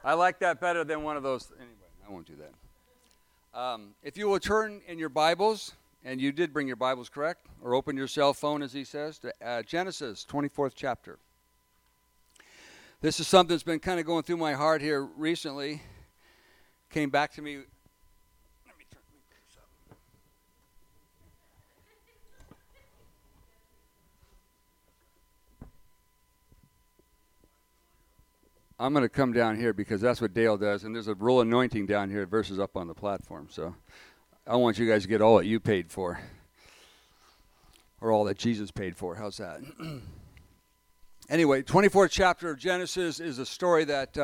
I like that better than one of those. Anyway, I won't do that. If you will turn in your Bibles, and you did bring your Bibles, correct? Or open your cell phone, as he says, to Genesis, 24th chapter. This is something that's been kind of going through my heart here recently. Came back to me. Let me turn this up. I'm going to come down here because that's what Dale does, and there's a real anointing down here versus up on the platform. So I want you guys to get all that you paid for, or all that Jesus paid for. How's that? Anyway, 24th chapter of Genesis is a story that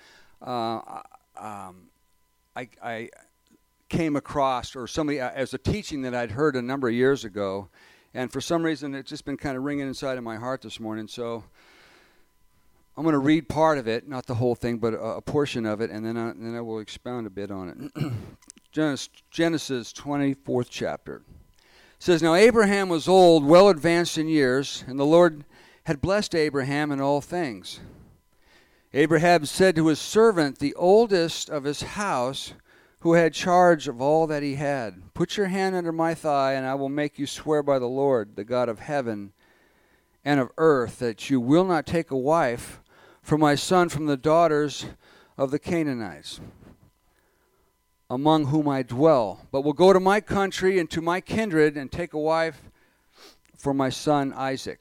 I came across, or somebody as a teaching that I'd heard a number of years ago, and for some reason it's just been kind of ringing inside of my heart this morning. So I'm going to read part of it, not the whole thing, but a portion of it, and then I will expound a bit on it. Genesis 24th chapter. It says, "Now Abraham was old, well advanced in years, and the Lord had blessed Abraham in all things. Abraham said to his servant, the oldest of his house, who had charge of all that he had, 'Put your hand under my thigh, and I will make you swear by the Lord, the God of heaven and of earth, that you will not take a wife for my son from the daughters of the Canaanites, among whom I dwell, but will go to my country and to my kindred and take a wife for my son Isaac.'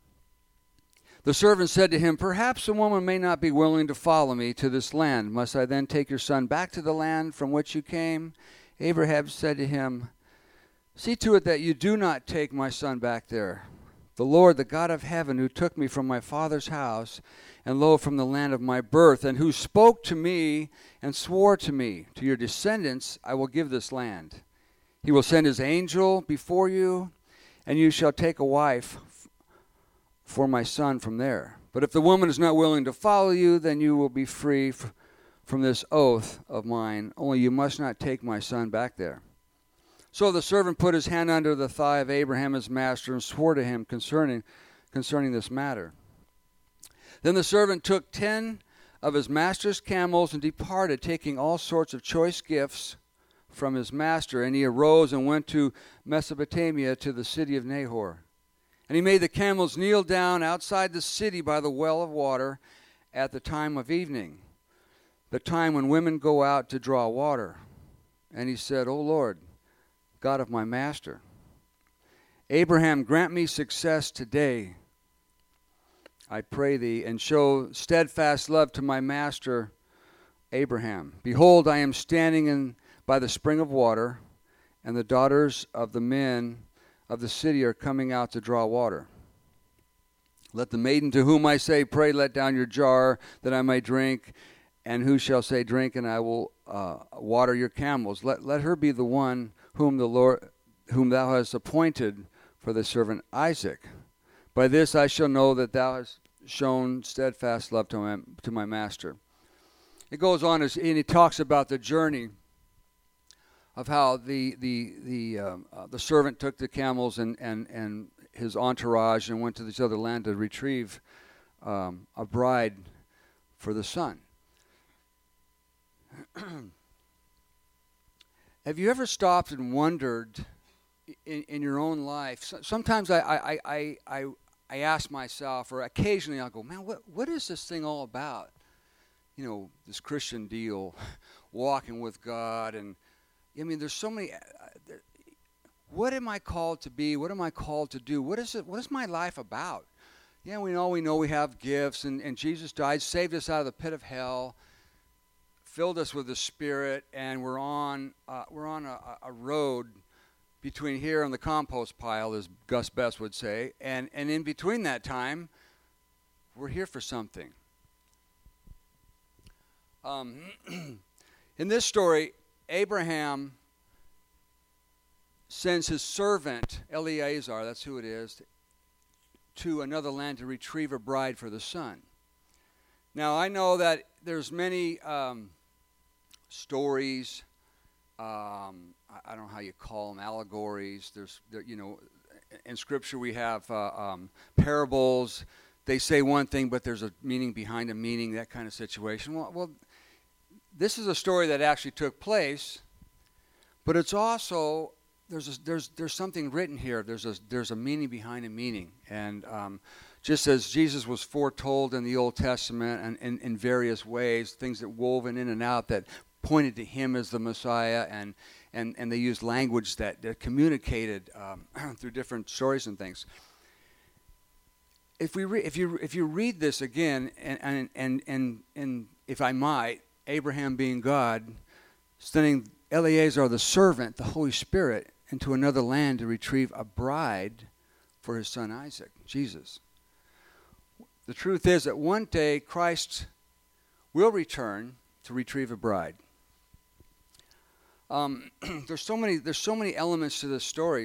The servant said to him, 'Perhaps the woman may not be willing to follow me to this land. Must I then take your son back to the land from which you came?' Abraham said to him, 'See to it that you do not take my son back there. The Lord, the God of heaven, who took me from my father's house, and lo, from the land of my birth, and who spoke to me and swore to me, to your descendants I will give this land. He will send his angel before you, and you shall take a wife for my son from there. But if the woman is not willing to follow you, then you will be free from this oath of mine. Only you must not take my son back there.' So the servant put his hand under the thigh of Abraham his master and swore to him concerning this matter. Then the servant took 10 of his master's camels and departed, taking all sorts of choice gifts from his master. And he arose and went to Mesopotamia, to the city of Nahor. And he made the camels kneel down outside the city by the well of water at the time of evening, the time when women go out to draw water. And he said, 'O Lord, God of my master, Abraham, grant me success today, I pray thee, and show steadfast love to my master Abraham. Behold, I am standing by the spring of water, and the daughters of the men of the city are coming out to draw water. Let the maiden to whom I say, pray, let down your jar, that I may drink, and who shall say, drink, and I will water your camels. Let her be the one whom thou hast appointed for the servant Isaac. By this I shall know that thou hast shown steadfast love to my master.'" It goes on, and he talks about the journey of how the servant took the camels and his entourage and went to this other land to retrieve a bride for the son. Have you ever stopped and wondered in your own life? Sometimes I ask myself, or occasionally I'll go, man, what is this thing all about? You know, this Christian deal, walking with God, and I mean, there's so many. What am I called to be? What am I called to do? What is it? What is my life about? Yeah, we know we have gifts, and Jesus died, saved us out of the pit of hell, filled us with the Spirit, and we're on a road between here and the compost pile, as Gus Best would say, and in between that time, we're here for something. In this story, Abraham sends his servant, Eliezer, that's who it is, to another land to retrieve a bride for the son. Now, I know that there's many stories, I don't know how you call them, allegories. In Scripture we have parables. They say one thing, but there's a meaning behind a meaning, that kind of situation. Well, this is a story that actually took place, but it's also there's something written here. There's a meaning behind a meaning, and just as Jesus was foretold in the Old Testament and in various ways, things that woven in and out that pointed to him as the Messiah, and they used language that communicated through different stories and things. If you read this again, and if I might, Abraham being God, sending Eleazar the servant, the Holy Spirit, into another land to retrieve a bride for his son Isaac, Jesus. The truth is that one day Christ will return to retrieve a bride. There's so many elements to this story.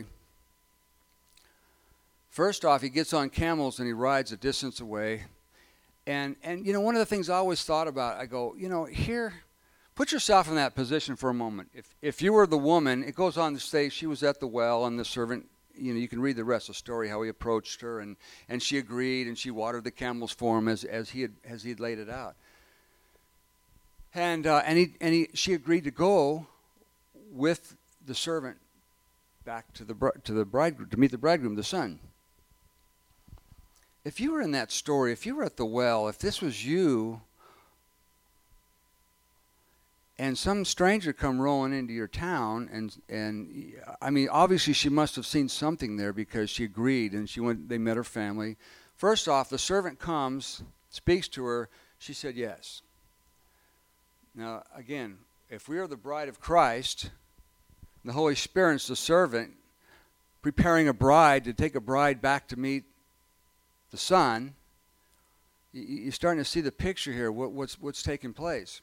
First off, he gets on camels and he rides a distance away. And one of the things I always thought about, I go, here, put yourself in that position for a moment. If you were the woman, it goes on to say she was at the well and the servant, you can read the rest of the story, how he approached her and she agreed and she watered the camels for him as he had laid it out. And she agreed to go with the servant back to the bridegroom, to meet the bridegroom, the son. If you were in that story, if you were at the well, if this was you, and some stranger come rolling into your town, and I mean, obviously she must have seen something there because she agreed, and they met her family. First off, the servant comes, speaks to her, she said yes. Now, again, if we are the bride of Christ, the Holy Spirit's the servant, preparing a bride to take a bride back to meet the Son, you're starting to see the picture here, what's taking place.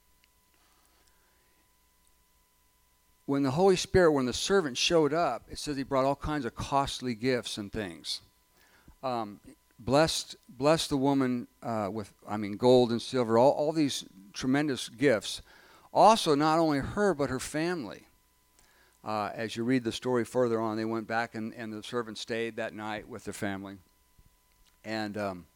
When the Holy Spirit, when the servant showed up, it says he brought all kinds of costly gifts and things. Blessed the woman with, gold and silver, all these tremendous gifts. Also, not only her, but her family. As you read the story further on, they went back and the servant stayed that night with their family. And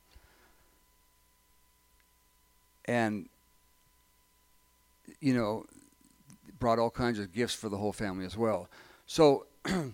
brought all kinds of gifts for the whole family as well. So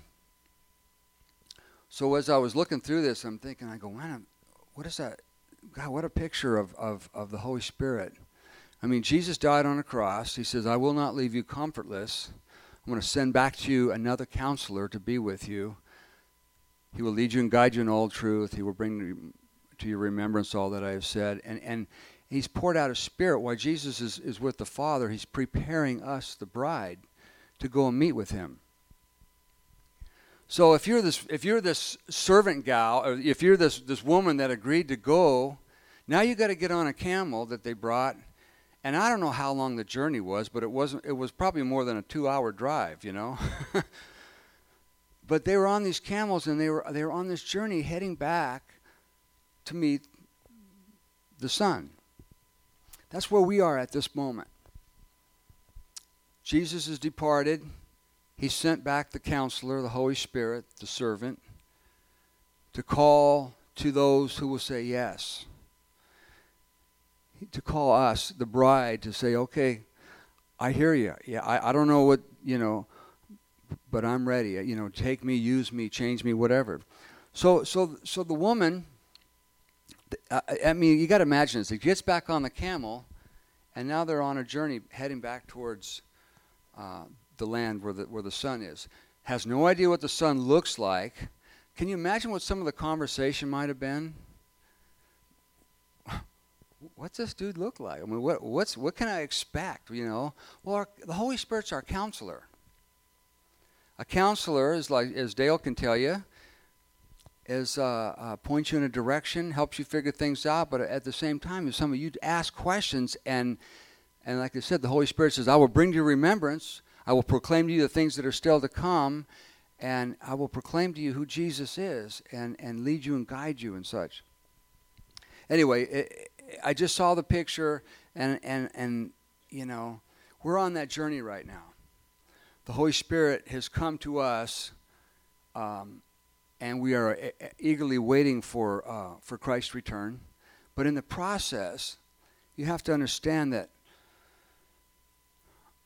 as I was looking through this, I'm thinking, I go, man, what is that? God, what a picture of the Holy Spirit. I mean, Jesus died on a cross. He says, I will not leave you comfortless. I'm going to send back to you another counselor to be with you. He will lead you and guide you in all truth. He will bring to your remembrance all that I have said. And he's poured out his Spirit. While Jesus is with the Father, he's preparing us, the bride, to go and meet with him. So if you're this servant gal, or if you're this woman that agreed to go, now you got to get on a camel that they brought. And I don't know how long the journey was, but it was probably more than a 2-hour drive, But they were on these camels, and they were on this journey heading back to meet the Son. That's where we are at this moment. Jesus has departed. He sent back the counselor, the Holy Spirit, the servant, to call to those who will say yes. To call us, the bride, to say, okay, I hear you. Yeah, I don't know what, but I'm ready. Take me, use me, change me, whatever. So the woman, you got to imagine this. He gets back on the camel, and now they're on a journey heading back towards the land where the Son is. Has no idea what the Son looks like. Can you imagine what some of the conversation might have been? What's this dude look like? I mean, what can I expect? Well, the Holy Spirit's our counselor. A counselor is like, as Dale can tell you, points you in a direction, helps you figure things out, but at the same time, if some of you ask questions, and like I said, the Holy Spirit says, I will bring to your remembrance, I will proclaim to you the things that are still to come, and I will proclaim to you who Jesus is, and lead you and guide you and such. Anyway, I just saw the picture, and we're on that journey right now. The Holy Spirit has come to us, and we are eagerly waiting for Christ's return. But in the process, you have to understand that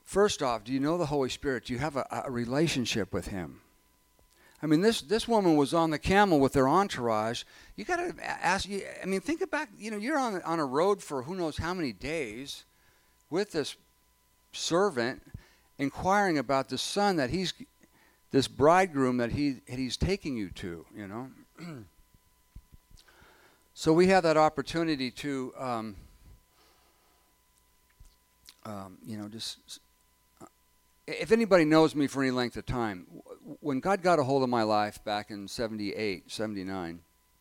First off, do you know the Holy Spirit? Do you have a relationship with him? I mean, this woman was on the camel with their entourage. You got to ask. I mean, think back. You're on a road for who knows how many days with this servant, inquiring about the son that this bridegroom that he's taking you to. So we have that opportunity to, just. If anybody knows me for any length of time, when God got a hold of my life back in 78, 79,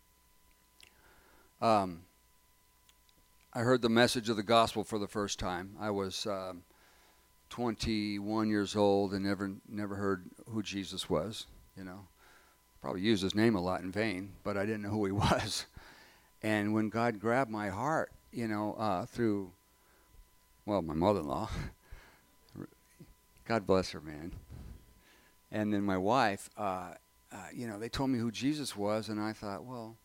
I heard the message of the gospel for the first time. I was 21 years old and never heard who Jesus was. Probably used his name a lot in vain, but I didn't know who he was. And when God grabbed my heart, through, my mother-in-law. God bless her, man. And then my wife, they told me who Jesus was, and I thought, well,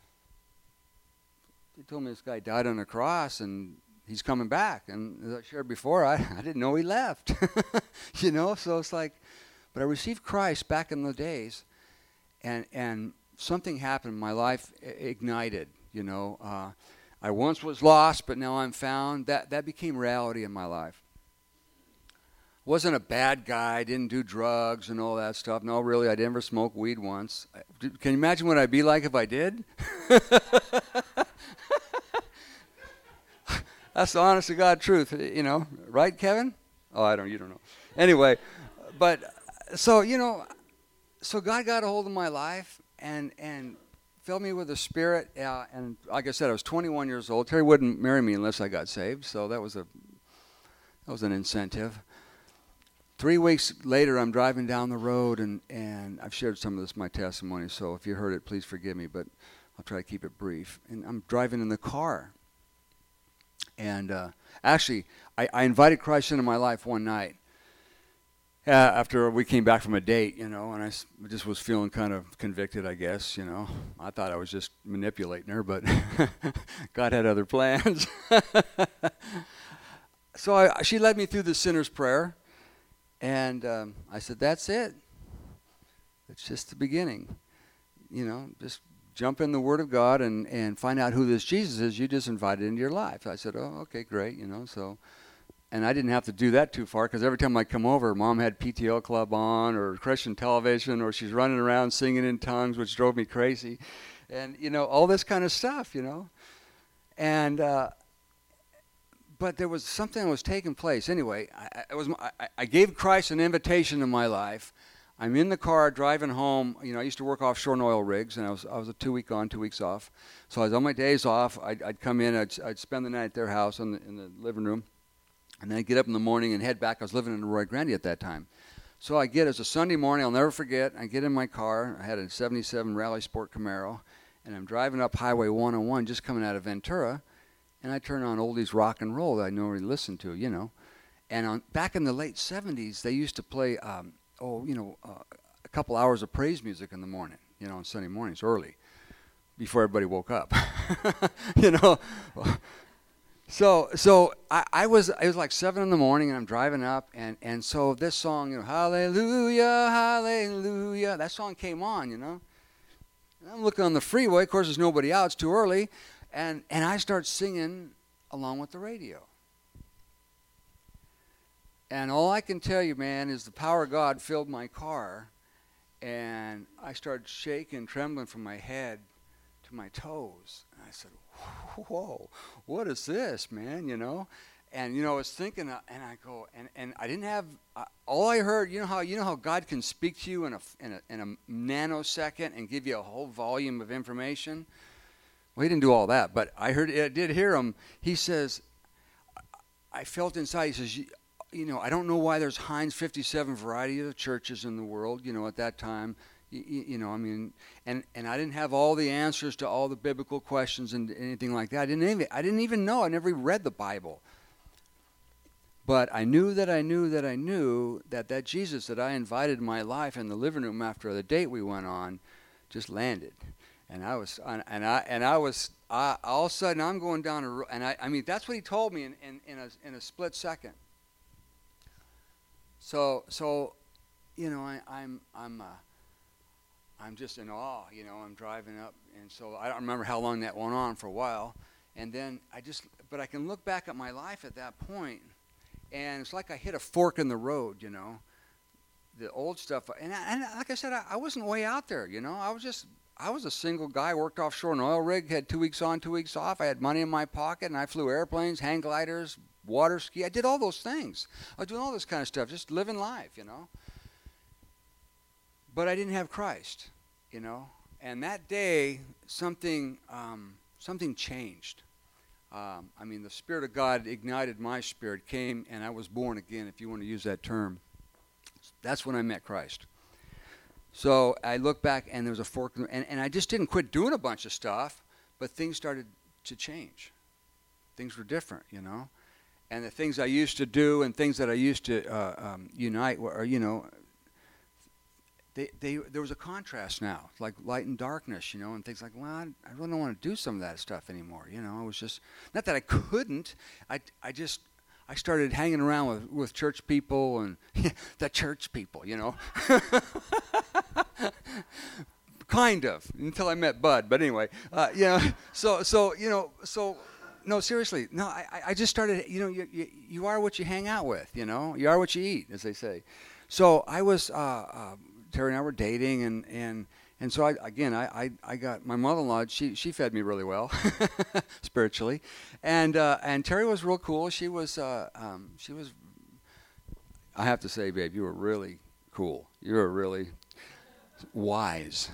they told me this guy died on a cross, and he's coming back. And as I shared before, I didn't know he left, so it's like, but I received Christ back in the days, and something happened. My life ignited, I once was lost, but now I'm found. That became reality in my life. Wasn't a bad guy, didn't do drugs and all that stuff. No, really, I never smoked weed once. Can you imagine what I'd be like if I did? That's the honest to God truth, right, Kevin? Oh, you don't know. Anyway, but so God got a hold of my life and filled me with the Spirit. And like I said, I was 21 years old. Terry wouldn't marry me unless I got saved, so that was an incentive. 3 weeks later, I'm driving down the road, and I've shared some of this in my testimony, so if you heard it, please forgive me, but I'll try to keep it brief. And I'm driving in the car. And actually, I invited Christ into my life one night after we came back from a date, and I just was feeling kind of convicted, I guess, I thought I was just manipulating her, but God had other plans. So she led me through the sinner's prayer. And I said, that's it. It's just the beginning. Just jump in the Word of God and find out who this Jesus is you just invited into your life. I said, oh, okay, great, so. And I didn't have to do that too far because every time I come over, Mom had PTO Club on or Christian television or she's running around singing in tongues, which drove me crazy. And, all this kind of stuff, And but there was something that was taking place. Anyway, I gave Christ an invitation in my life. I'm in the car driving home. I used to work offshore in oil rigs, and I was a 2 week on, 2 weeks off. So I was on my days off. I'd come in. I'd spend the night at their house in the living room, and then I'd get up in the morning and head back. I was living in Arroyo Grande at that time. So it's a Sunday morning. I'll never forget. I get in my car. I had a 77 Rally Sport Camaro, and I'm driving up Highway 101 just coming out of Ventura. And I turn on oldies rock and roll that I normally listen to, And back in the late 70s, they used to play, a couple hours of praise music in the morning, on Sunday mornings early, before everybody woke up, So it was like 7 in the morning, and I'm driving up, and so this song, Hallelujah, Hallelujah, that song came on, And I'm looking on the freeway. Of course, there's nobody out. It's too early. And I start singing along with the radio. And all I can tell you, man, is the power of God filled my car. And I started shaking, trembling from my head to my toes. And I said, whoa, what is this, man, And, I was thinking, and I go, and I didn't have, all I heard, you know how God can speak to you in a nanosecond and give you a whole volume of information? Well, he didn't do all that, but I did hear him. He says, I felt inside, he says, I don't know why there's Heinz 57 variety of churches in the world, at that time. And I didn't have all the answers to all the biblical questions and anything like that. I didn't even know. I never read the Bible. But I knew that Jesus that I invited in my life in the living room after the date we went on just landed. And I was all of a sudden I'm going down a road, and I mean that's what he told me in a split second. So, I'm just in awe. I'm driving up, and so I don't remember how long that went on for a while, and then but I can look back at my life at that point, and it's like I hit a fork in the road. The old stuff, and like I said, I wasn't way out there. I was a single guy, worked offshore an oil rig, had 2 weeks on, 2 weeks off. I had money in my pocket, and I flew airplanes, hang gliders, water ski. I did all those things. I was doing all this kind of stuff, just living life, But I didn't have Christ, And that day, something changed. The Spirit of God ignited my spirit, came, and I was born again, if you want to use that term. That's when I met Christ. So I look back, and there was a fork, and I just didn't quit doing a bunch of stuff, but things started to change. Things were different, And the things I used to do and things that I used to unite were, there was a contrast now, like light and darkness, and things like, well, I really don't want to do some of that stuff anymore, I was just, not that I couldn't, I started hanging around with church people and the church people, kind of, until I met Bud. But anyway, no, seriously, no, I just started, you are what you hang out with, you are what you eat, as they say. So I was, Terry and I were dating, and so I got my mother-in-law. She fed me really well, spiritually, and Terry was real cool. She was. I have to say, babe, you were really cool. You were really wise.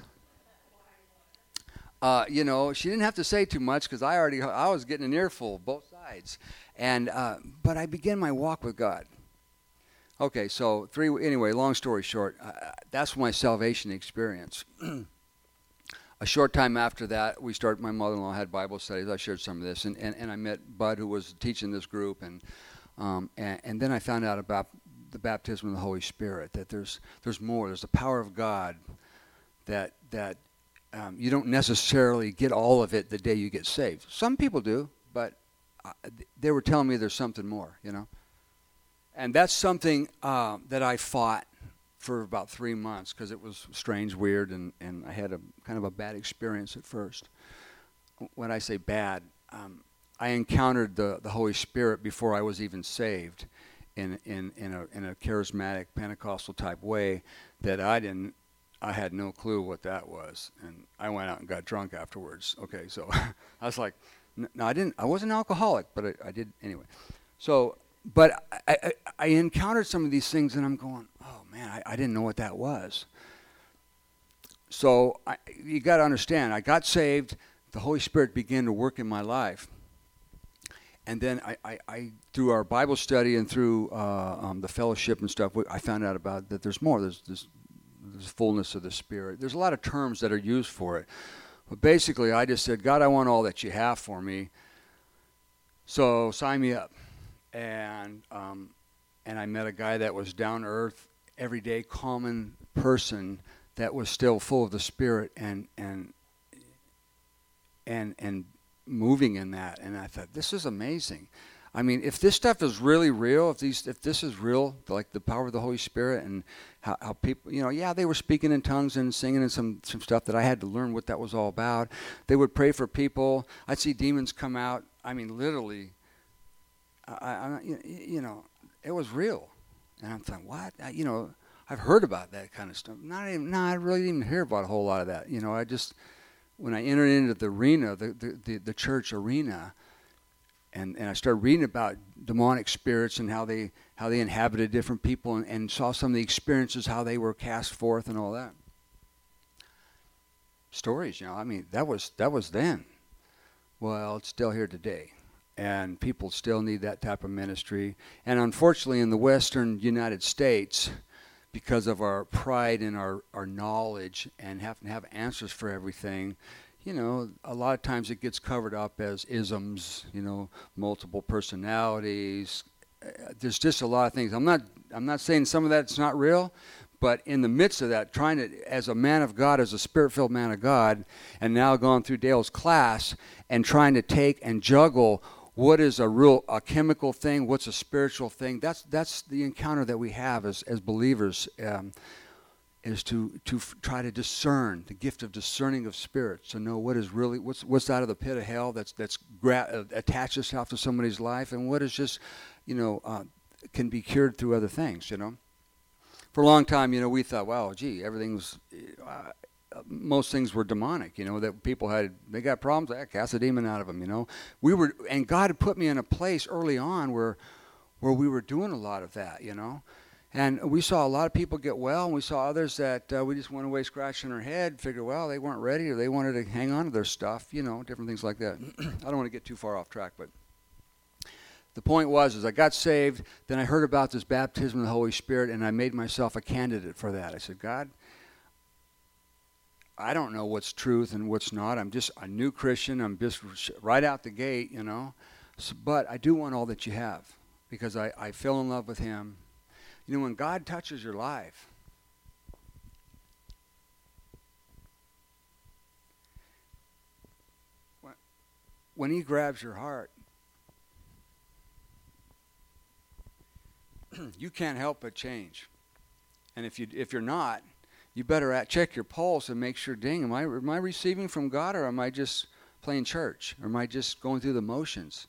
She didn't have to say too much because I was getting an earful both sides, but I began my walk with God. Okay, so anyway, long story short, that's my salvation experience. A short time after that, my mother-in-law had Bible studies. I shared some of this, and I met Bud, who was teaching this group, and then I found out about the baptism of the Holy Spirit, that there's more. There's the power of God that you don't necessarily get all of it the day you get saved. Some people do, but they were telling me there's something more, And that's something that I fought for about 3 months because it was strange, weird, and I had a kind of a bad experience at first. When I say bad, I encountered the Holy Spirit before I was even saved in a charismatic Pentecostal type way that I had no clue what that was, and I went out and got drunk afterwards. Okay, so I was like, no, I wasn't an alcoholic, but I did anyway. So. But I encountered some of these things, and I'm going, oh, man, I didn't know what that was. So you got to understand, I got saved. The Holy Spirit began to work in my life. And then I through our Bible study and through the fellowship and stuff, I found out about that there's more. There's fullness of the Spirit. There's a lot of terms that are used for it. But basically, I just said, God, I want all that you have for me. So sign me up. And I met a guy that was down to earth, everyday, common person that was still full of the Spirit and moving in that. And I thought, this is amazing. I mean, if this stuff is really real, if this is real, like the power of the Holy Spirit and how people, they were speaking in tongues and singing and some stuff that I had to learn what that was all about. They would pray for people. I'd see demons come out. I mean, literally. It was real, and I'm thinking, what? I've heard about that kind of stuff. I really didn't hear about a whole lot of that. When I entered into the arena, the church arena, and I started reading about demonic spirits and how they inhabited different people, and saw some of the experiences, how they were cast forth, and all that. Stories, that was then. Well, it's still here today. And people still need that type of ministry. And unfortunately, in the Western United States, because of our pride and our knowledge and having to have answers for everything, a lot of times it gets covered up as isms, multiple personalities. There's just a lot of things. I'm not saying some of that's not real, but in the midst of that, trying to, as a man of God, as a Spirit-filled man of God, and now gone through Dale's class and trying to take and juggle what is a chemical thing, what's a spiritual thing. That's the encounter that we have as believers, is to try to discern, the gift of discerning of spirits, to know what is really, what's out of the pit of hell that's attached itself to somebody's life, and what is just, can be cured through other things, For a long time, we thought, wow, gee, everything's, most things were demonic, that people they got problems, cast a demon out of them, and God had put me in a place early on where we were doing a lot of that, and we saw a lot of people get well, and we saw others that we just went away scratching their head, figured, well, they weren't ready, or they wanted to hang on to their stuff, different things like that. I don't want to get too far off track, but the point was, I got saved, then I heard about this baptism of the Holy Spirit, and I made myself a candidate for that. I said, God, I don't know what's truth and what's not. I'm just a new Christian. I'm just right out the gate, but I do want all that you have, because I fell in love with him. When God touches your life, when he grabs your heart, you can't help but change. And if you're not, you better check your pulse and make sure, dang, am I receiving from God, or am I just playing church, or am I just going through the motions?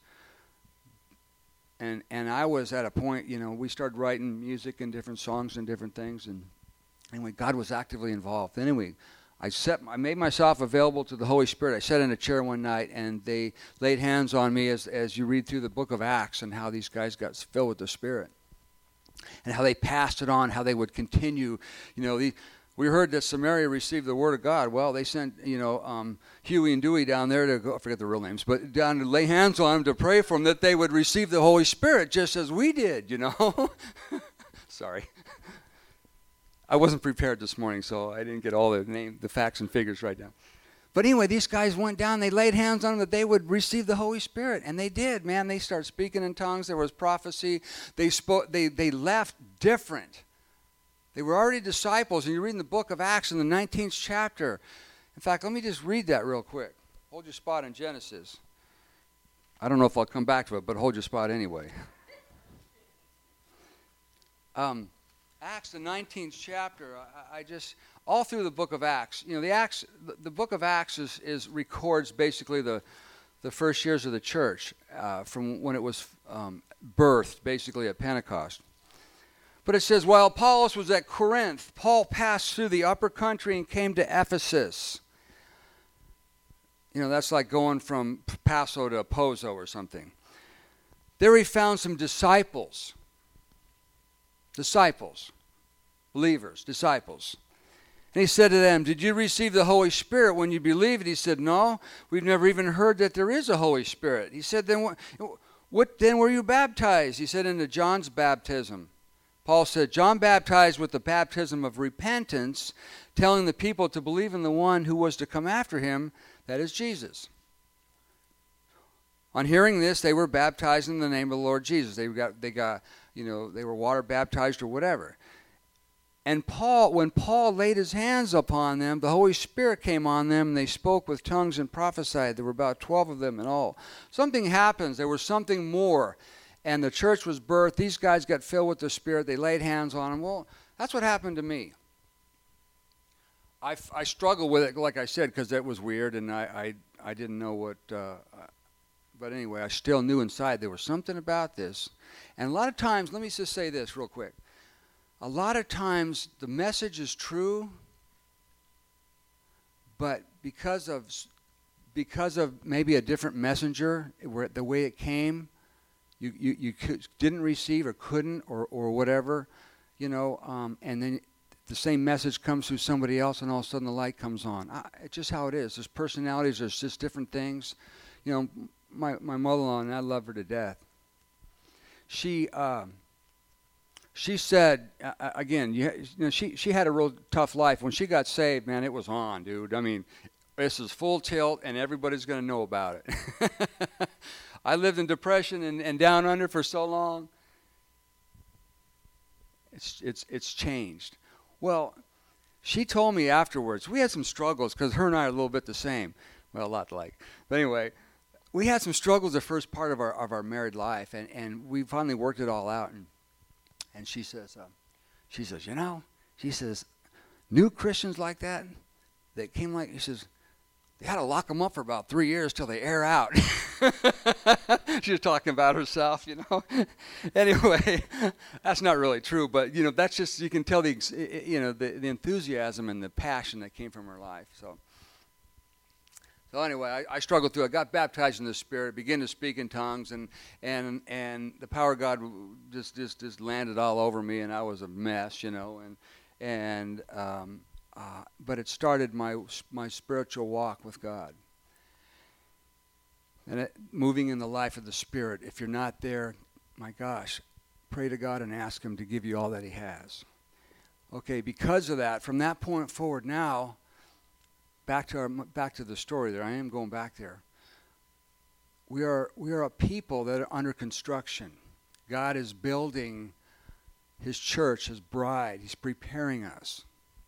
And I was at a point, we started writing music and different songs and different things, and anyway, God was actively involved. Anyway, I made myself available to the Holy Spirit. I sat in a chair one night, and they laid hands on me as you read through the book of Acts, and how these guys got filled with the Spirit, and how they passed it on, how they would continue, we heard that Samaria received the word of God. Well, they sent, Huey and Dewey down there to go, I forget the real names, but down to lay hands on them to pray for them that they would receive the Holy Spirit just as we did, Sorry. I wasn't prepared this morning, so I didn't get all the facts and figures right now. But anyway, these guys went down, they laid hands on them that they would receive the Holy Spirit, and they did, man. They started speaking in tongues. There was prophecy. They left different. They were already disciples, and you read in the book of Acts in the 19th chapter. In fact, let me just read that real quick. Hold your spot in Genesis. I don't know if I'll come back to it, but hold your spot anyway. Acts, the 19th chapter, I just, all through the book of Acts, the book of Acts records basically the first years of the church, from when it was birthed, basically at Pentecost. But it says, while Apollos was at Corinth, Paul passed through the upper country and came to Ephesus. That's like going from Paso to Pozo or something. There he found some disciples, believers, disciples. And he said to them, did you receive the Holy Spirit when you believed? He said, no, we've never even heard that there is a Holy Spirit. He said, then what then were you baptized? He said, into John's baptism. Paul said, John baptized with the baptism of repentance, telling the people to believe in the one who was to come after him, that is Jesus. On hearing this, they were baptized in the name of the Lord Jesus. They were water baptized or whatever. And when Paul laid his hands upon them, the Holy Spirit came on them, and they spoke with tongues and prophesied. There were about 12 of them in all. Something happens. There was something more. And the church was birthed. These guys got filled with the Spirit. They laid hands on them. Well, that's what happened to me. I struggled with it, like I said, because that was weird, and I didn't know what. But anyway, I still knew inside there was something about this. And a lot of times, let me just say this real quick. A lot of times the message is true, but because of maybe a different messenger, the way it came, you didn't receive or couldn't or whatever, and then the same message comes through somebody else, and all of a sudden the light comes on. It's just how it is. There's personalities. There's just different things. My mother-in-law, and I love her to death. She said, again, she had a real tough life. When she got saved, man, it was on, dude. I mean, this is full tilt, and everybody's going to know about it. I lived in depression and down under for so long. It's changed. Well, she told me afterwards, we had some struggles because her and I are a little bit the same. Well, a lot alike. But anyway, we had some struggles the first part of our married life, and we finally worked it all out. And she says, she says, new Christians like that came like, she says, they had to lock them up for about 3 years till they air out. She was talking about herself, Anyway, that's not really true, but that's just, you can tell the enthusiasm and the passion that came from her life. So anyway, I struggled through. I got baptized in the Spirit, began to speak in tongues, and the power of God just landed all over me, and I was a mess, but it started my spiritual walk with God. And moving in the life of the Spirit. If you're not there, my gosh, pray to God and ask Him to give you all that He has. Okay, because of that, from that point forward now, back to the story there. I am going back there. We are a people that are under construction. God is building His church, His bride. He's preparing us.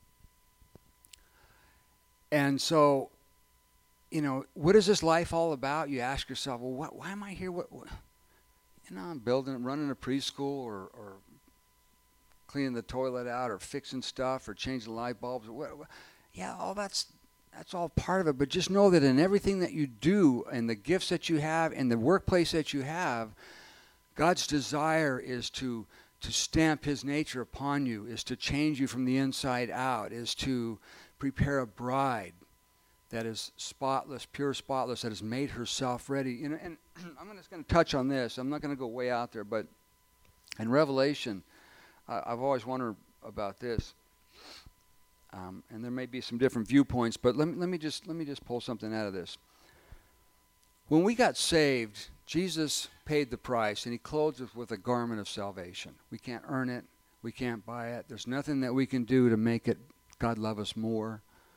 And so, what is this life all about? You ask yourself, well, why am I here? I'm running a preschool or cleaning the toilet out or fixing stuff or changing light bulbs. Yeah, all that's all part of it. But just know that in everything that you do and the gifts that you have and the workplace that you have, God's desire is to stamp His nature upon you, is to change you from the inside out, is to prepare a bride that is spotless, pure spotless, that has made herself ready. And I'm just going to touch on this. I'm not going to go way out there, but in Revelation, I've always wondered about this. And there may be some different viewpoints, but let me just pull something out of this. When we got saved, Jesus paid the price, and He clothed us with a garment of salvation. We can't earn it. We can't buy it. There's nothing that we can do to make it God love us more.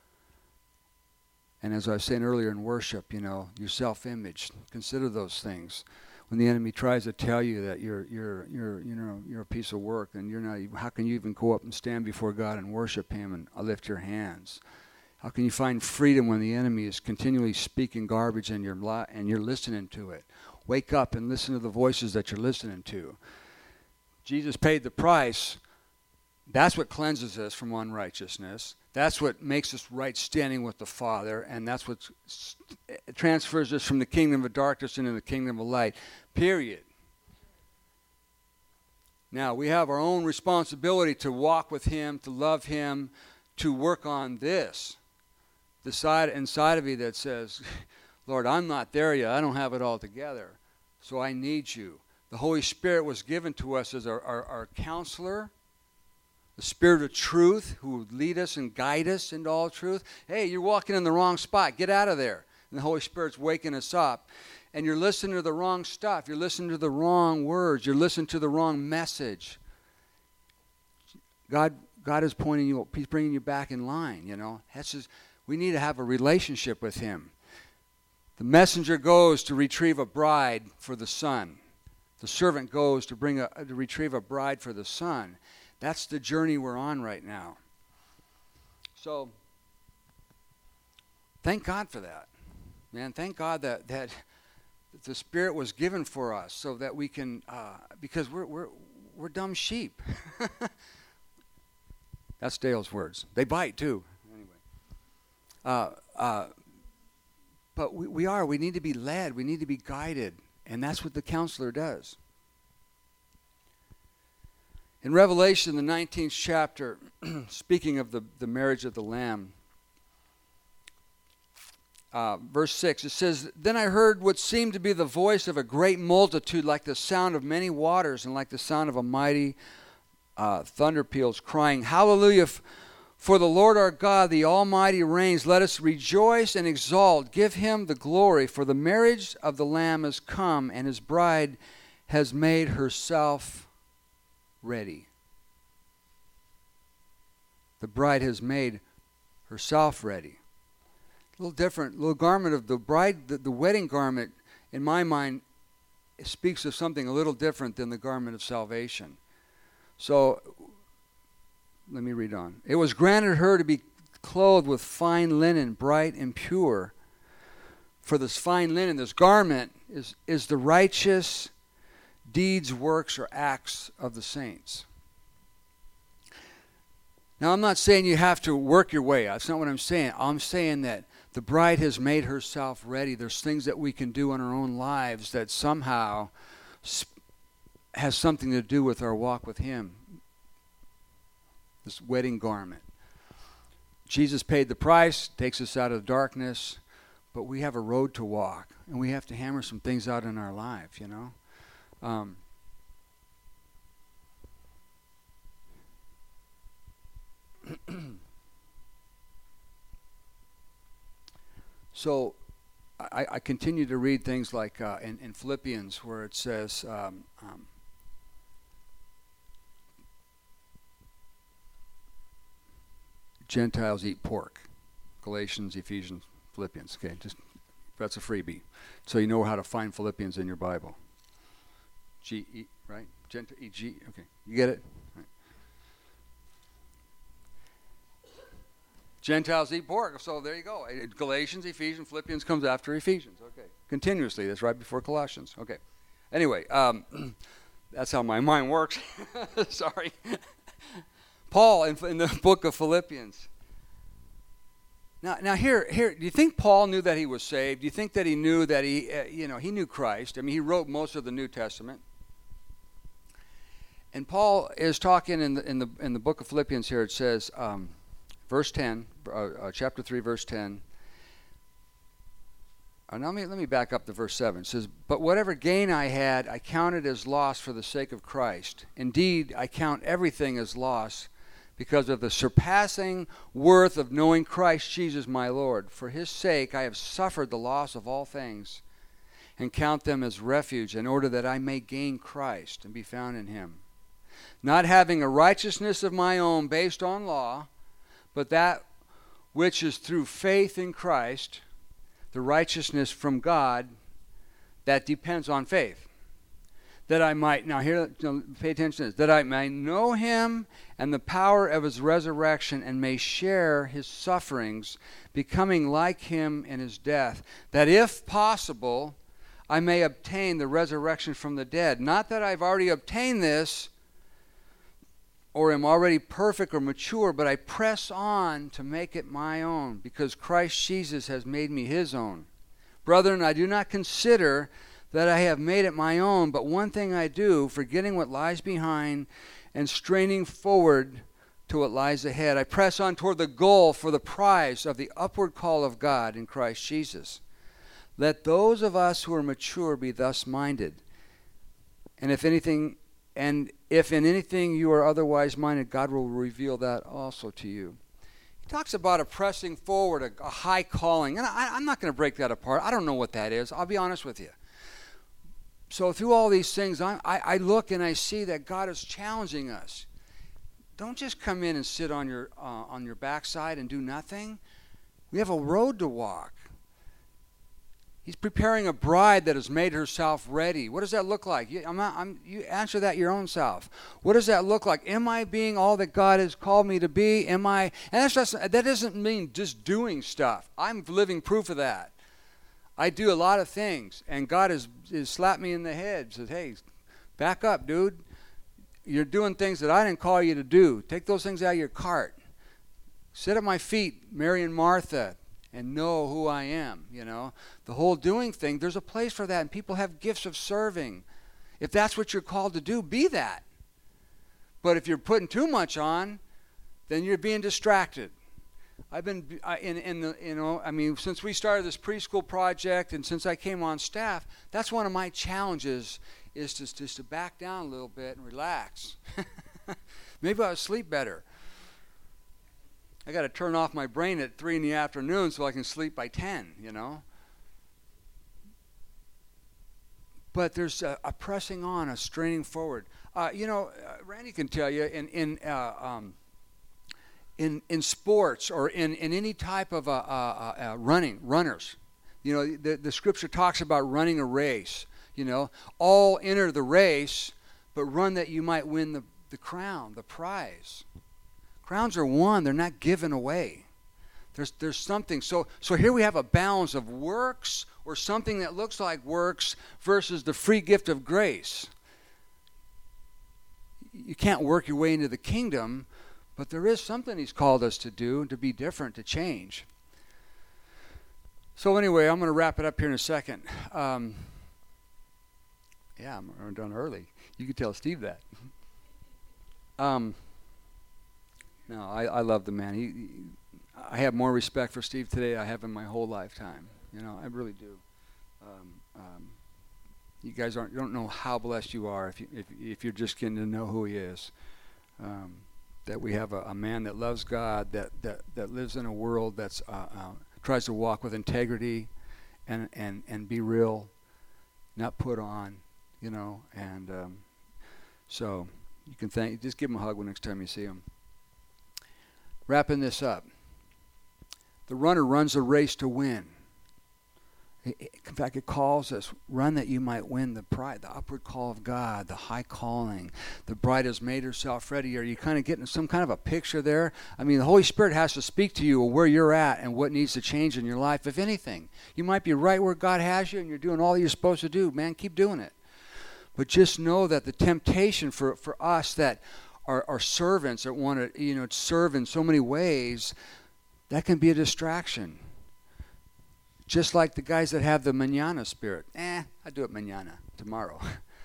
And as I was saying earlier in worship, your self-image, consider those things. When the enemy tries to tell you that you're a piece of work and you're not, how can you even go up and stand before God and worship Him and lift your hands? How can you find freedom when the enemy is continually speaking garbage and you're listening to it? Wake up and listen to the voices that you're listening to. Jesus paid the price. That's what cleanses us from unrighteousness. That's what makes us right standing with the Father, and that's what transfers us from the kingdom of darkness into the kingdom of light, period. Now, we have our own responsibility to walk with Him, to love Him, to work on this. The side inside of you that says, Lord, I'm not there yet. I don't have it all together, so I need you. The Holy Spirit was given to us as our counselor, the Spirit of truth who would lead us and guide us into all truth. Hey, you're walking in the wrong spot. Get out of there. And the Holy Spirit's waking us up. And you're listening to the wrong stuff. You're listening to the wrong words. You're listening to the wrong message. God is pointing you, He's bringing you back in line, That's just, we need to have a relationship with Him. The messenger goes to retrieve a bride for the son. The servant goes to retrieve a bride for the son. That's the journey we're on right now. So, thank God for that. Man, thank God that the Spirit was given for us so that we can, because we're dumb sheep. That's Dale's words. They bite too. Anyway. But we need to be led. We need to be guided. And that's what the counselor does. In Revelation, the 19th chapter, speaking of the marriage of the Lamb, verse 6, it says, Then I heard what seemed to be the voice of a great multitude, like the sound of many waters, and like the sound of a mighty thunder peals, crying, Hallelujah, for the Lord our God, the Almighty reigns. Let us rejoice and exalt. Give Him the glory, for the marriage of the Lamb has come, and His bride has made herself ready. The bride has made herself ready. A little different, little garment of the bride, the wedding garment, in my mind, speaks of something a little different than the garment of salvation. So, let me read on. It was granted her to be clothed with fine linen, bright and pure. for this fine linen, this garment, is the righteous deeds, works, or acts of the saints. Now, I'm not saying you have to work your way out. That's not what I'm saying. I'm saying that the bride has made herself ready. There's things that we can do in our own lives that somehow has something to do with our walk with Him. This wedding garment. Jesus paid the price, takes us out of darkness, but we have a road to walk, and we have to hammer some things out in our life, you know. So I continue to read things like in Philippians where it says Gentiles eat pork. Galatians, Ephesians, Philippians. Okay, just that's a freebie. So you know how to find Philippians in your Bible. G-E, right? G, okay. You get it? Right. Gentiles eat pork. So there you go. Galatians, Ephesians, Philippians comes after Ephesians. Okay. Continuously. That's right before Colossians. Okay. Anyway, that's how my mind works. Sorry. Paul in the book of Philippians. Now here, do you think Paul knew that he was saved? Do you think that he knew that he knew Christ? I mean, he wrote most of the New Testament. And Paul is talking in the book of Philippians here. It says, verse 10, chapter 3, verse 10. Now let me back up to verse 7. It says, "But whatever gain I had, I counted as loss for the sake of Christ. Indeed, I count everything as loss because of the surpassing worth of knowing Christ Jesus my Lord. For His sake I have suffered the loss of all things, and count them as refuge, in order that I may gain Christ and be found in Him. Not having a righteousness of my own based on law, but that which is through faith in Christ, the righteousness from God that depends on faith. That I might," now here, pay attention to this, "that I might know Him and the power of His resurrection, and may share His sufferings, becoming like Him in His death, that if possible, I may obtain the resurrection from the dead. Not that I've already obtained this, or am already perfect or mature, but I press on to make it my own, because Christ Jesus has made me His own. Brethren, I do not consider that I have made it my own, but one thing I do, forgetting what lies behind and straining forward to what lies ahead, I press on toward the goal for the prize of the upward call of God in Christ Jesus. Let those of us who are mature be thus minded. And if in anything you are otherwise minded, God will reveal that also to you." He talks about a pressing forward, a high calling. And I'm not going to break that apart. I don't know what that is. I'll be honest with you. So through all these things, I look and I see that God is challenging us. Don't just come in and sit on your backside and do nothing. We have a road to walk. He's preparing a bride that has made herself ready. What does that look like? You answer that your own self. What does that look like? Am I being all that God has called me to be? And that doesn't mean just doing stuff. I'm living proof of that. I do a lot of things, and God has slapped me in the head, says, "Hey, back up, dude. You're doing things that I didn't call you to do. Take those things out of your cart. Sit at my feet, Mary and Martha, and know who I am." The whole doing thing, there's a place for that, and people have gifts of serving. If that's what you're called to do, be that. But if you're putting too much on, then you're being distracted. I've been since we started this preschool project and since I came on staff, that's one of my challenges is just to back down a little bit and relax. Maybe I'll sleep better. I got to turn off my brain at 3 p.m. so I can sleep by 10, But there's a pressing on, a straining forward. Randy can tell you in sports or in any type of runners, the scripture talks about running a race. All enter the race, but run that you might win the crown, the prize. Crowns are won; they're not given away. There's something. So here we have a balance of works or something that looks like works versus the free gift of grace. You can't work your way into the kingdom, but there is something he's called us to do, to be different, to change. So anyway, I'm going to wrap it up here in a second. I'm done early. You could tell Steve that. No, I love the man. I have more respect for Steve today than I have in my whole lifetime. I really do. You guys don't know how blessed you are if you're just getting to know who he is. That we have a man that loves God, that lives in a world that's tries to walk with integrity, and be real, not put on, so you can just give him a hug next time you see him. Wrapping this up. The runner runs a race to win. In fact, it calls us, run that you might win the upward call of God, the high calling. The bride has made herself ready. Are you kind of getting some kind of a picture there? I mean, the Holy Spirit has to speak to you where you're at and what needs to change in your life, if anything. You might be right where God has you and you're doing all that you're supposed to do. Man, keep doing it. But just know that the temptation for us that are servants that want to serve in so many ways, that can be a distraction. Just like the guys that have the mañana spirit. I do it mañana, tomorrow.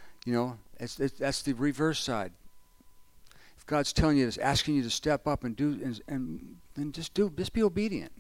That's the reverse side. If God's telling you, asking you to step up and do, and just be obedient,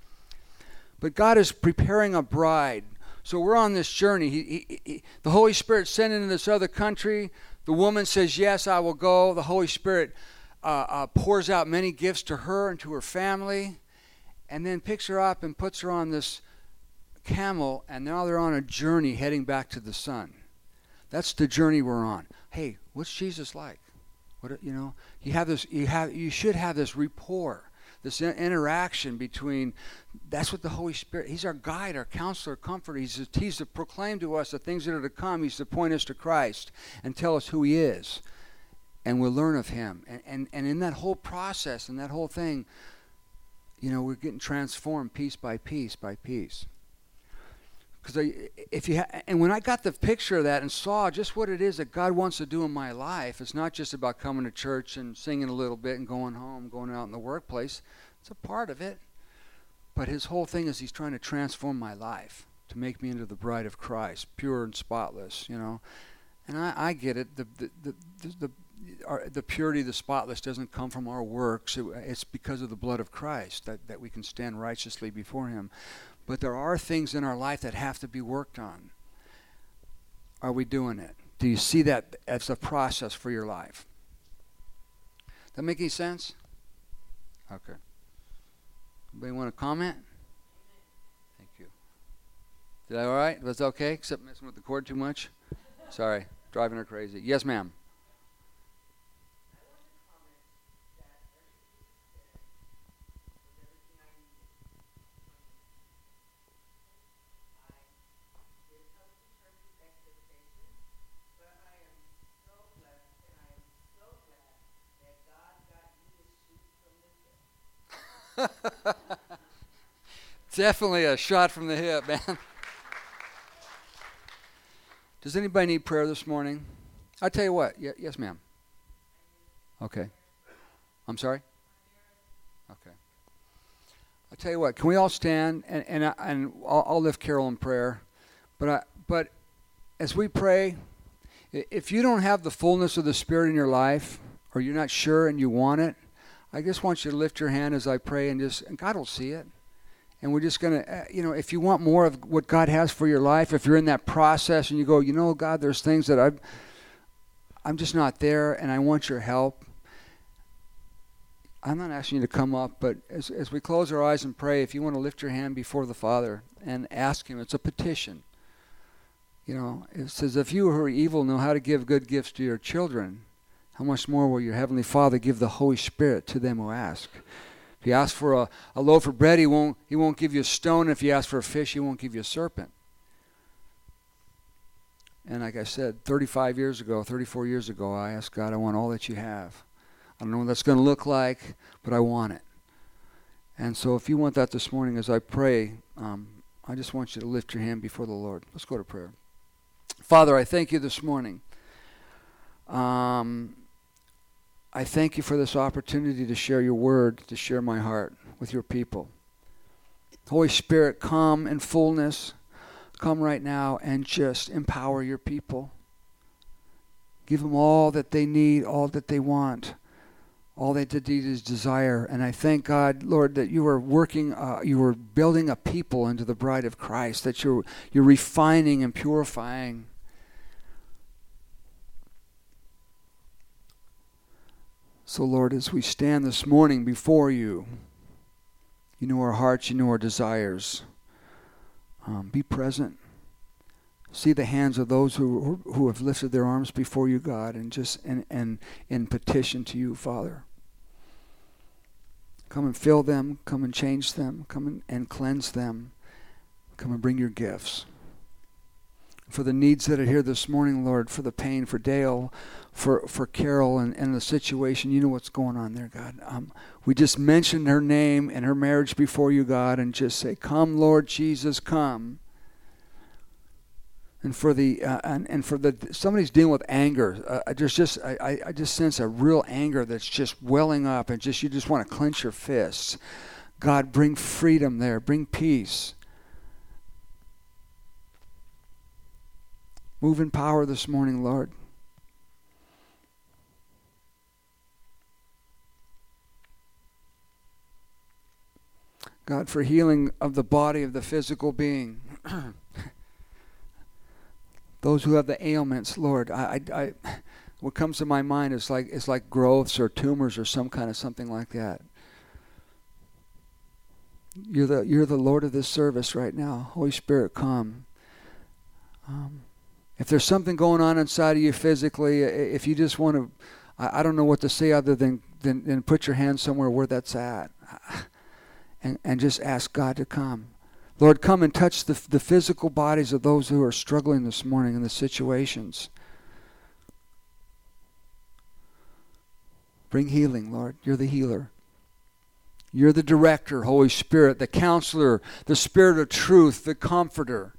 But God is preparing a bride. So we're on this journey. The Holy Spirit sent into this other country. The woman says, yes, I will go. The Holy Spirit pours out many gifts to her and to her family, and then picks her up and puts her on this camel, and now they're on a journey heading back to the sun. That's the journey we're on. Hey, what's Jesus like? You should have this rapport, this interaction between. That's what the Holy Spirit. He's our guide, our counselor, comforter. He's to proclaim to us the things that are to come. He's to point us to Christ and tell us who He is, and we'll learn of Him. And in that whole process and that whole thing, we're getting transformed piece by piece by piece. Because and when I got the picture of that and saw just what it is that God wants to do in my life, it's not just about coming to church and singing a little bit and going home, going out in the workplace. It's a part of it. But His whole thing is He's trying to transform my life to make me into the bride of Christ, pure and spotless, And I get it. The purity, the spotless doesn't come from our works. It's because of the blood of Christ that we can stand righteously before Him. But there are things in our life that have to be worked on. Are we doing it? Do you see that as a process for your life? That make any sense? Okay. Anybody want to comment? Thank you. Did I all right? Was it okay? Except messing with the cord too much? Sorry. Driving her crazy. Yes, ma'am. Definitely a shot from the hip, man. Does anybody need prayer this morning? I'll tell you what. Yes, ma'am. Okay. I'm sorry? Okay. I'll tell you what. Can we all stand? And I'll lift Carol in prayer. But as we pray, if you don't have the fullness of the Spirit in your life, or you're not sure and you want it, I just want you to lift your hand as I pray, and God will see it. And we're just going to, if you want more of what God has for your life, if you're in that process and you go, God, there's things that I'm just not there and I want your help. I'm not asking you to come up, but as we close our eyes and pray, if you want to lift your hand before the Father and ask Him, it's a petition. It says, if you who are evil know how to give good gifts to your children, how much more will your Heavenly Father give the Holy Spirit to them who ask? If you ask for a loaf of bread, He won't give you a stone. If you ask for a fish, He won't give you a serpent. And like I said, 34 years ago, I asked God, I want all that you have. I don't know what that's going to look like, but I want it. And so if you want that this morning as I pray, I just want you to lift your hand before the Lord. Let's go to prayer. Father, I thank you this morning. I thank you for this opportunity to share your word, to share my heart with your people. Holy Spirit, come in fullness. Come right now and just empower your people. Give them all that they need, all that they want. All they need is desire. And I thank God, Lord, that you are working, you are building a people into the bride of Christ, that you're refining and purifying. So, Lord, as we stand this morning before you, you know our hearts, you know our desires. Be present. See the hands of those who have lifted their arms before you, God, and just in petition to you, Father. Come and fill them. Come and change them. Come and cleanse them. Come and bring your gifts. For the needs that are here this morning, Lord, for the pain, for Dale, for Carol and the situation, you know what's going on there, God. We just mentioned her name and her marriage before you, God, and just say, come, Lord Jesus, come. And for the somebody's dealing with anger. I just sense a real anger that's just welling up, and you just want to clench your fists. God, bring freedom there. Bring peace. Move in power this morning, Lord. God, for healing of the body, of the physical being. Those who have the ailments, Lord, I what comes to my mind is like growths or tumors or some kind of something like that. You're the Lord of this service right now. Holy Spirit, come. If there's something going on inside of you physically, if you just want to, I don't know what to say other than put your hand somewhere where that's at, and just ask God to come. Lord, come and touch the physical bodies of those who are struggling this morning in the situations. Bring healing, Lord. You're the healer. You're the director, Holy Spirit, the counselor, the Spirit of truth, the comforter.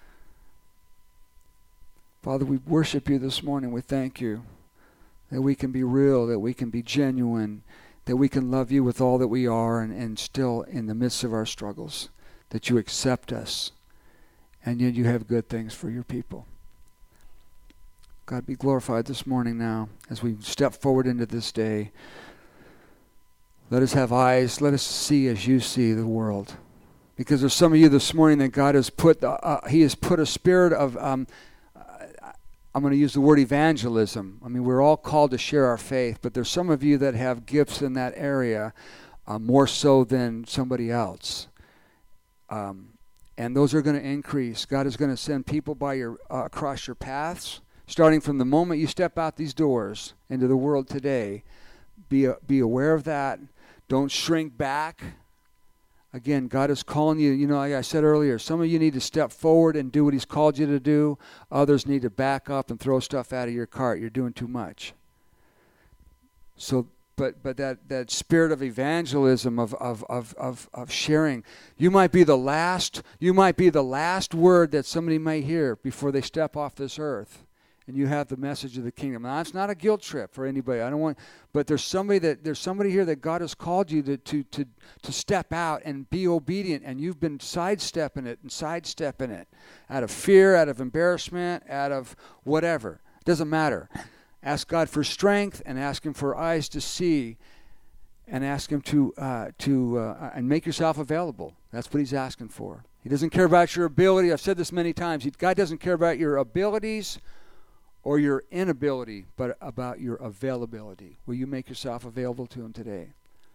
Father, we worship you this morning. We thank you that we can be real, that we can be genuine, that we can love you with all that we are and still in the midst of our struggles, that you accept us, and yet you have good things for your people. God, be glorified this morning now as we step forward into this day. Let us have eyes. Let us see as you see the world. Because there's some of you this morning that God has put, he has put a spirit of, I'm going to use the word evangelism. I mean, we're all called to share our faith, but there's some of you that have gifts in that area more so than somebody else. And those are going to increase. God is going to send people by across your paths, starting from the moment you step out these doors into the world today. Be aware of that. Don't shrink back. Again, God is calling you. You know, like I said earlier, some of you need to step forward and do what he's called you to do. Others need to back up and throw stuff out of your cart. You're doing too much. So, but that spirit of evangelism, of sharing, you might be the last word that somebody might hear before they step off this earth. And you have the message of the kingdom. Now, it's not a guilt trip for anybody. But there's somebody here that God has called you to step out and be obedient, and you've been sidestepping it out of fear, out of embarrassment, out of whatever. It doesn't matter. Ask God for strength and ask him for eyes to see, and ask him to and make yourself available. That's what he's asking for. He doesn't care about your ability. I've said this many times. God doesn't care about your abilities or your inability, but about your availability. Will you make yourself available to him today?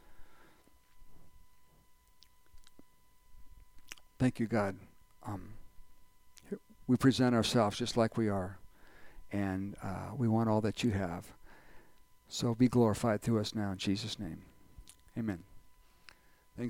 Thank you, God. We present ourselves just like we are, and we want all that you have. So be glorified through us now in Jesus' name. Amen.